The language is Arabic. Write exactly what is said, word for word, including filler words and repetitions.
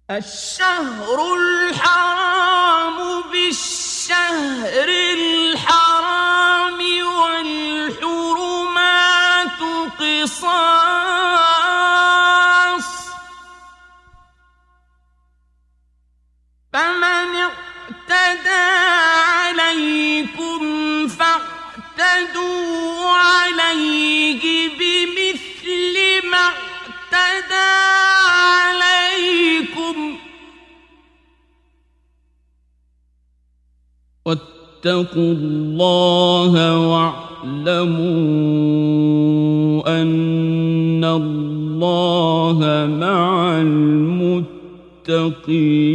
الشهر الحرام بالشهر الحرام والحرمات قصاص فمن اعتدى عليكم فاعتدوا عليه بمثل ما اعتدى عليكم واتقوا الله واعلموا أن الله مع المتقين.